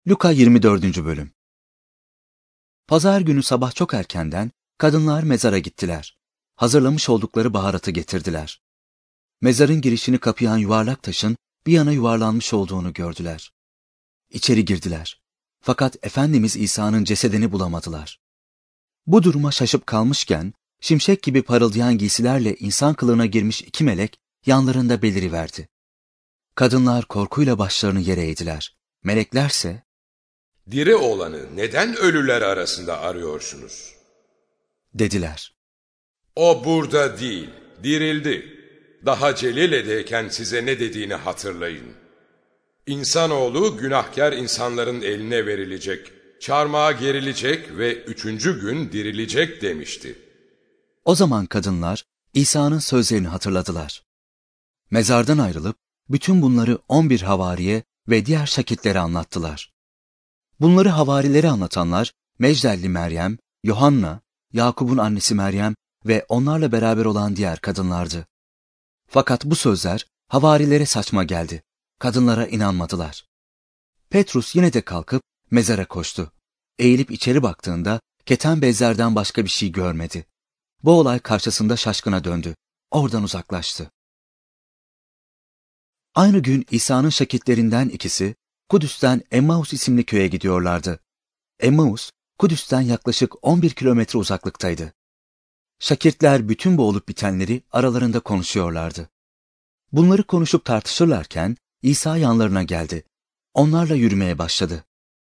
Luka 24. Bölüm. Pazar günü sabah çok erkenden kadınlar mezara gittiler. Hazırlamış oldukları baharatı getirdiler. Mezarın girişini kapayan yuvarlak taşın bir yana yuvarlanmış olduğunu gördüler. İçeri girdiler. Fakat Efendimiz İsa'nın cesedini bulamadılar. Bu duruma şaşıp kalmışken, şimşek gibi parıldayan giysilerle insan kılığına girmiş iki melek yanlarında beliriverdi. Kadınlar korkuyla başlarını yere eğdiler. Meleklerse, "Diri olanı neden ölüler arasında arıyorsunuz?" dediler. "O burada değil, dirildi. Daha Celile'deyken size ne dediğini hatırlayın. İnsanoğlu günahkar insanların eline verilecek, çarmıha gerilecek ve 3. gün dirilecek demişti." O zaman kadınlar İsa'nın sözlerini hatırladılar. Mezardan ayrılıp bütün bunları 11 havariye ve diğer şakitlere anlattılar. Bunları havarilere anlatanlar Mecdelli Meryem, Yohanna, Yakup'un annesi Meryem ve onlarla beraber olan diğer kadınlardı. Fakat bu sözler havarilere saçma geldi. Kadınlara inanmadılar. Petrus yine de kalkıp mezara koştu. Eğilip içeri baktığında keten bezlerden başka bir şey görmedi. Bu olay karşısında şaşkına döndü. Oradan uzaklaştı. Aynı gün İsa'nın şakitlerinden ikisi Kudüs'ten Emmaus isimli köye gidiyorlardı. Emmaus, Kudüs'ten yaklaşık 11 kilometre uzaklıktaydı. Şakirtler bütün bu olup bitenleri aralarında konuşuyorlardı. Bunları konuşup tartışırlarken İsa yanlarına geldi. Onlarla yürümeye başladı.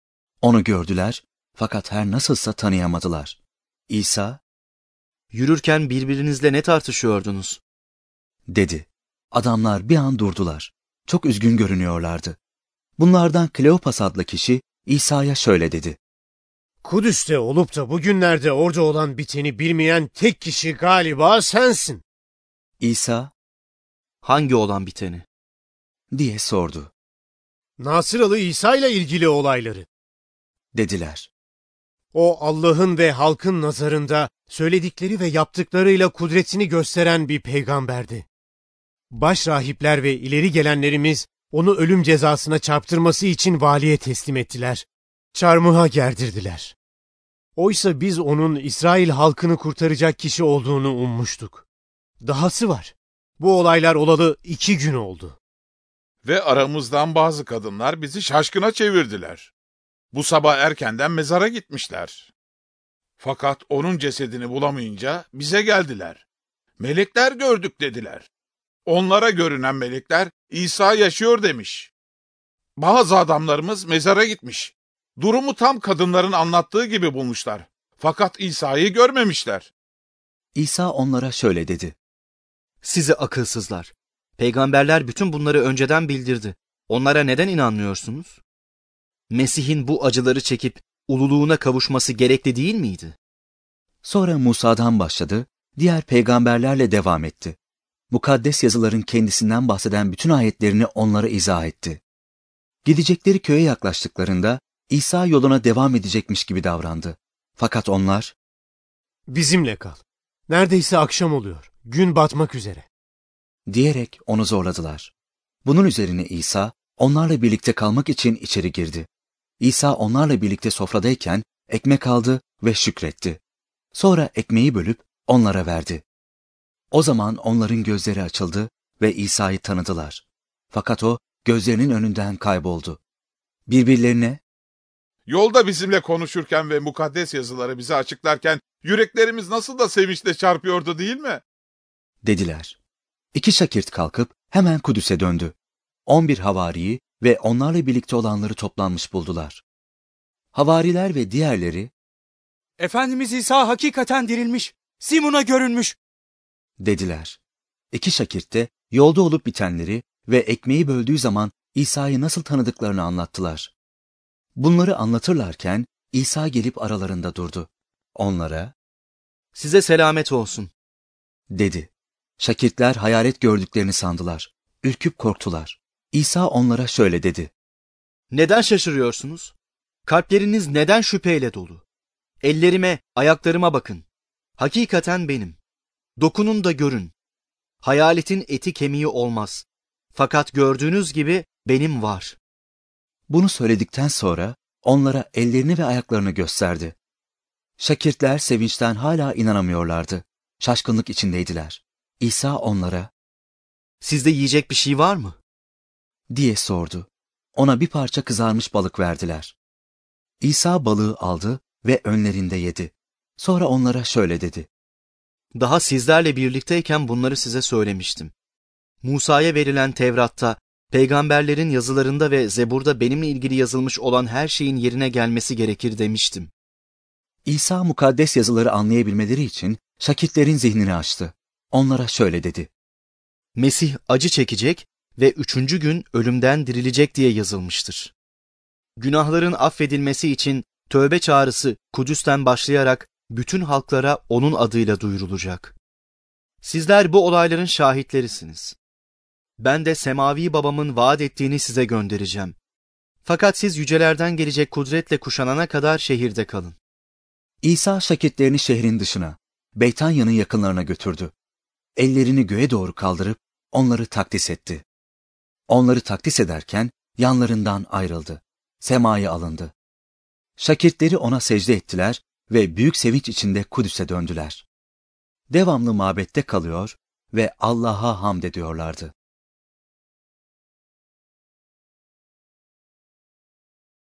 Onu gördüler fakat her nasılsa tanıyamadılar. İsa, "Yürürken birbirinizle ne tartışıyordunuz?" dedi. Adamlar bir an durdular. Çok üzgün görünüyorlardı. Bunlardan Kleopas adlı kişi İsa'ya şöyle dedi. "Kudüs'te olup da bugünlerde orada olan biteni bilmeyen tek kişi galiba sensin." İsa, "Hangi olan biteni?" diye sordu. "Nasıralı İsa ile ilgili olayları." Dediler. "O Allah'ın ve halkın nazarında söyledikleri ve yaptıklarıyla kudretini gösteren bir peygamberdi. Başrahipler ve ileri gelenlerimiz onu ölüm cezasına çarptırması için valiye teslim ettiler. Çarmıha gerdirdiler. Oysa biz onun İsrail halkını kurtaracak kişi olduğunu ummuştuk. Dahası var. Bu olaylar olalı 2 gün oldu." Ve aramızdan bazı kadınlar bizi şaşkına çevirdiler. Bu sabah erkenden mezara gitmişler. Fakat onun cesedini bulamayınca bize geldiler. "Melekler gördük," dediler. Onlara görünen melekler İsa yaşıyor demiş. Bazı adamlarımız mezara gitmiş. Durumu tam kadınların anlattığı gibi bulmuşlar. Fakat İsa'yı görmemişler. İsa onlara şöyle dedi. "Sizi akılsızlar. Peygamberler bütün bunları önceden bildirdi. Onlara neden inanmıyorsunuz? Mesih'in bu acıları çekip ululuğuna kavuşması gerekli değil miydi?" Sonra Musa'dan başladı, diğer peygamberlerle devam etti. Mukaddes yazıların kendisinden bahseden bütün ayetlerini onlara izah etti. Gidecekleri köye yaklaştıklarında İsa yoluna devam edecekmiş gibi davrandı. Fakat onlar, "Bizimle kal. Neredeyse akşam oluyor. Gün batmak üzere." diyerek onu zorladılar. Bunun üzerine İsa onlarla birlikte kalmak için içeri girdi. İsa onlarla birlikte sofradayken ekmek aldı ve şükretti. Sonra ekmeği bölüp onlara verdi. O zaman onların gözleri açıldı ve İsa'yı tanıdılar. Fakat o gözlerinin önünden kayboldu. Birbirlerine, Yolda bizimle konuşurken ve mukaddes yazıları bize açıklarken yüreklerimiz nasıl da sevinçle çarpıyordu değil mi? dediler. 2 şakirt kalkıp hemen Kudüs'e döndü. 11 havariyi ve onlarla birlikte olanları toplanmış buldular. Havariler ve diğerleri, "Efendimiz İsa hakikaten dirilmiş, Simon'a görünmüş." dediler. 2 şakirt de yolda olup bitenleri ve ekmeği böldüğü zaman İsa'yı nasıl tanıdıklarını anlattılar. Bunları anlatırlarken İsa gelip aralarında durdu. Onlara, "Size selamet olsun." dedi. Şakirtler hayalet gördüklerini sandılar. Ürküp korktular. İsa onlara şöyle dedi. "Neden şaşırıyorsunuz? Kalpleriniz neden şüpheyle dolu? Ellerime, ayaklarıma bakın. Hakikaten benim. Dokunun da görün. Hayaletin eti kemiği olmaz. Fakat gördüğünüz gibi benim var." Bunu söyledikten sonra onlara ellerini ve ayaklarını gösterdi. Şakirtler sevinçten hala inanamıyorlardı. Şaşkınlık içindeydiler. İsa onlara, Sizde yiyecek bir şey var mı? diye sordu. Ona bir parça kızarmış balık verdiler. İsa balığı aldı ve önlerinde yedi. Sonra onlara şöyle dedi. Daha sizlerle birlikteyken bunları size söylemiştim. Musa'ya verilen Tevrat'ta, peygamberlerin yazılarında ve Zebur'da benimle ilgili yazılmış olan her şeyin yerine gelmesi gerekir demiştim. İsa mukaddes yazıları anlayabilmeleri için şakirtlerin zihnini açtı. Onlara şöyle dedi. Mesih acı çekecek ve 3. gün ölümden dirilecek diye yazılmıştır. Günahların affedilmesi için tövbe çağrısı Kudüs'ten başlayarak bütün halklara onun adıyla duyurulacak. Sizler bu olayların şahitlerisiniz. Ben de semavi babamın vaat ettiğini size göndereceğim. Fakat siz yücelerden gelecek kudretle kuşanana kadar şehirde kalın. İsa şakirtlerini şehrin dışına, Beytanya'nın yakınlarına götürdü. Ellerini göğe doğru kaldırıp onları takdis etti. Onları takdis ederken yanlarından ayrıldı. Semaya alındı. Şakirtleri ona secde ettiler ve büyük sevinç içinde Kudüs'e döndüler. Devamlı mabette kalıyor ve Allah'a hamd ediyorlardı.